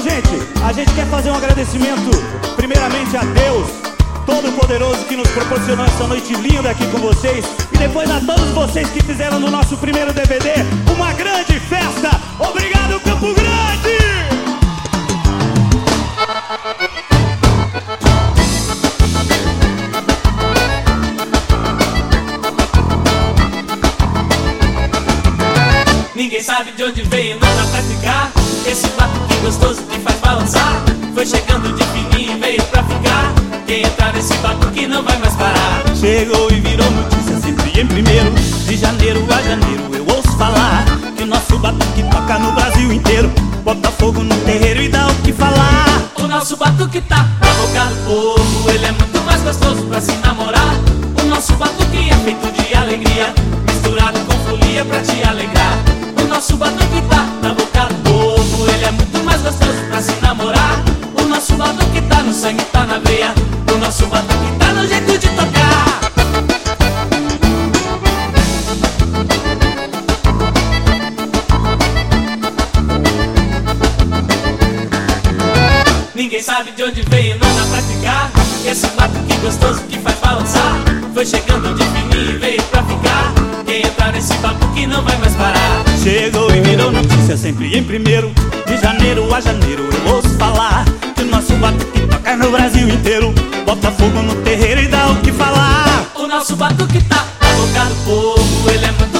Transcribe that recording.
gente, a gente quer fazer um agradecimento primeiramente a Deus Todo-Poderoso que nos proporcionou essa noite linda aqui com vocês, e depois a todos vocês que fizeram do nosso primeiro DVD uma grande festa. Obrigado, Campo Grande! Ninguém sabe de onde veio, não dá pra ficar. Esse batuque gostoso que faz balançar foi chegando de fininho e veio pra ficar. Quem entrar nesse batuque não vai mais parar. Chegou e virou notícia sempre em primeiro. De janeiro a janeiro eu ouço falar que o nosso batuque toca no Brasil inteiro. Bota fogo no terreiro e dá o que falar. O nosso batuque tá na boca do povo. Ele é muito mais gostoso pra se namorar. O nosso batuque é feito de alegria, misturado com folia pra te alegrar. O nosso batuque tá na boca do povo. Ele é muito mais gostoso pra se namorar. O nosso batuque tá no sangue, tá na veia. O nosso batuque tá no jeito de tocar. Ninguém sabe de onde veio, não dá pra ficar. Esse batuque gostoso que faz balançar foi chegando de fininho e veio pra ficar. Quem entrar nesse batuque não vai mais parar. Chegou e virou notícia sempre em primeiro. De janeiro a janeiro eu ouço falar que o nosso batuque toca no Brasil inteiro. Bota fogo no terreiro e dá o que falar. O nosso batuque tá na boca do povo. Ele é muito